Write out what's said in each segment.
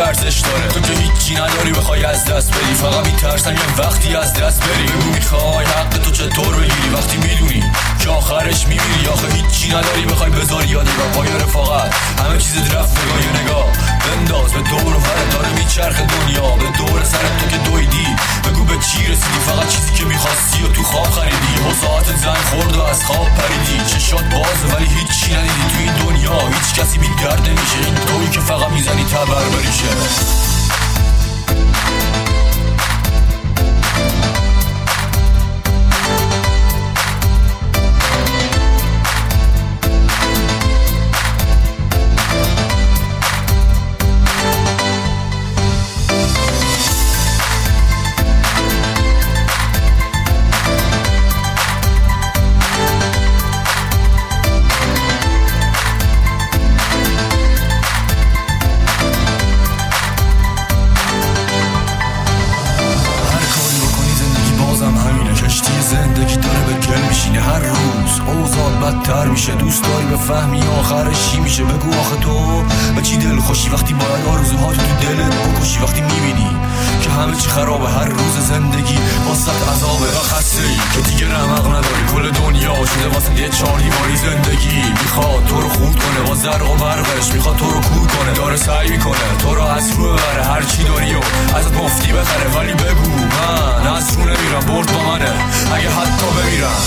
ارزش داره. تو که هیچی نداری بخوای از دست بدی، فقط میترسم یه وقتی از دست بری. بگو میخوای حق تو چطور بگیری وقتی میدونی که آخرش میمیری. آخه هیچی نداری بخوای بذاری یادی با پای رفاقت، همه چیزت رفت نگاه بنداز به دور و برت داره میچرخ دنیا به دور سرت. تو که دویدی بگو به چی رسیدی، فقط چیزی که میخواستی و تو خواب خریدی. و ساعتت زنگ خورد و از خواب پریدی، چشات بازه ولی هیچی ندیدی. تو این دنیا هیچ کسی بی درد نمیشه، این تویی که فقط میزنی تبر بریشه. زندگی داره به گل میشینه، هر روز اوضاع بدتر میشه. دوست داری بفهمی آخرش چی میشه؟ بگو آخه تو به چی دل خوشی وقتی باید آرزوهات تو دلت بکشی؟ وقتی میبینی که همه چی خرابه، هر روز زندگی واسط عذابه و خسته ای که دیگه رمق نداری. کل دنیا شده واسه یه چهار دیواری. زندگی میخواد تو رو خورد کنه با زرق و برقش، میخواد تو رو کور کنه، داره سعی میکنه تو رو از رو ببره. هر چی داری و ازت مفتی بخره، ولی بگو من از رو نمیرم، برد با منه اگه حتی بمیرم.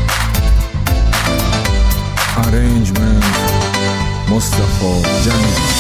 Arrangement Mustafa Cemil.